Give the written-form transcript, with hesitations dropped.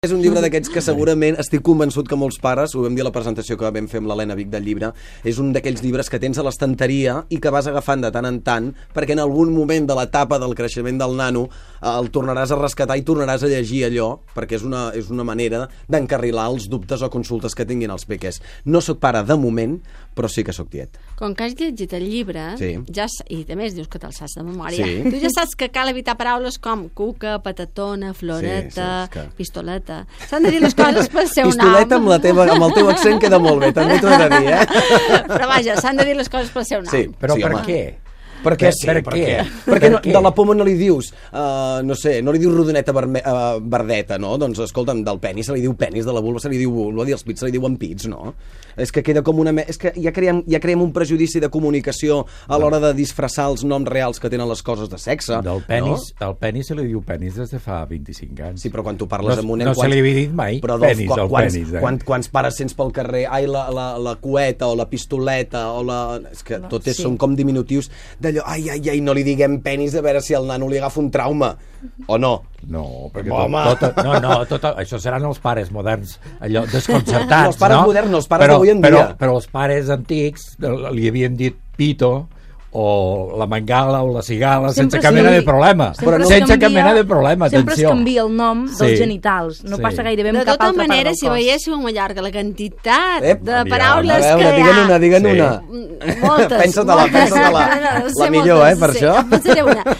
És un llibre d'aquests que segurament estic convençut que molts pares, ho vam dir a la presentació que vam fer amb l'Helena Vic del llibre, és un d'aquells llibres que tens a l'estanteria i que vas agafant de tant en tant perquè en algun moment de l'etapa del creixement del nano el tornaràs a rescatar i tornaràs a llegir allò, perquè és una manera d'encarrilar els dubtes o consultes que tinguin els peques. No sóc pare de moment, però sí que sóc tiet. Com que has llegit el llibre, sí. I a més dius que te'l saps de memòria, tu ja saps que cal evitar paraules com cuca, patatona, floreta, pistoleta. S'han de dir les coses pel seu nom. Pistoleta amb el teu accent queda molt bé, també t'ho he de dir, Però vaja, s'han de dir les coses pel seu nom. Sí, però per què? Perquè de la poma no li dius, no sé, no li dius rodoneta verdeta, no? Doncs, escolta'm, del penis se li diu penis, de la vulva se li diu vulva, i els pits se li diuen pits, no? És que queda com una... És que ja creem un prejudici de comunicació a l'hora de disfressar els noms reals que tenen les coses de sexe. Del penis se li diu penis des de fa 25 anys. Sí, però quan tu parles amb un nen... No se li havia dit mai, penis, el penis. Quants pares sents pel carrer, ai, la cueta, o la pistoleta, o la... És que tot són com diminutius d'allò, ai, no li diguem penis a veure si el nano li agafa un trauma, o no? No, perquè això seran els pares moderns, allò desconcertats, els pares moderns, els pares d'avui en dia. Però els pares antics li havien dit pito, o la mangala o la cigala, sense cap mena de problema. Sense cap mena de problema, sempre atenció. Sempre es canvia el nom dels genitals. No passa gairebé amb cap altra part del cos. De tota manera, si veiéssiu amb llarga la quantitat de paraules que hi ha... Digue'n una. Moltes. Pensa-te-la. La millor, per això. Pensaré una.